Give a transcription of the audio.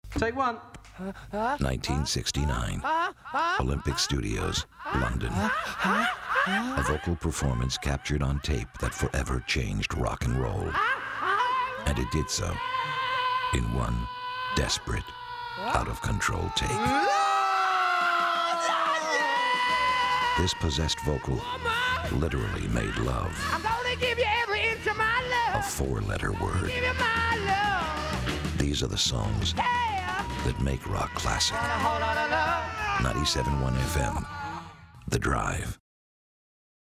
Take one. 1969. Olympic Studios, London. A vocal performance captured on tape that forever changed rock and roll. And it did so in one desperate, out-of-control take. This possessed vocal literally made love I'm gonna give you every inch of my a love. four-letter word. Give you my love. These are the songs Yeah. that make rock classic. A whole lot of love. 97.1 FM. The Drive.